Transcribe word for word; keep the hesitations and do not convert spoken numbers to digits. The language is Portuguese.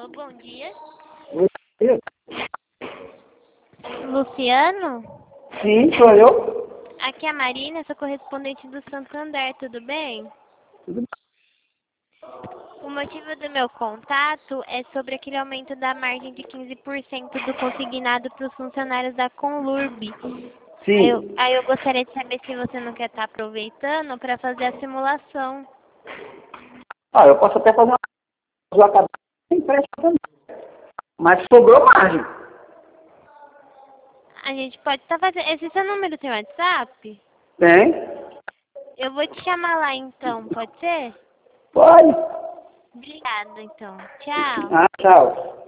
Alô, bom dia. Oi. Luciano? Sim, sou eu. Aqui é a Marina, sou correspondente do Santander, tudo bem? Tudo bem? O motivo do meu contato é sobre aquele aumento da margem de quinze por cento do consignado para os funcionários da Conlurb. Aí eu, Sim. aí eu gostaria de saber se você não quer estar aproveitando para fazer a simulação. Ah, eu posso até fazer uma eu acabei de empréstimo também. Mas sobrou margem. A gente pode estar fazendo... Esse seu número tem WhatsApp? Tem? Eu vou te chamar lá então, pode ser? Pode. Obrigada então. Tchau. Ah, tchau.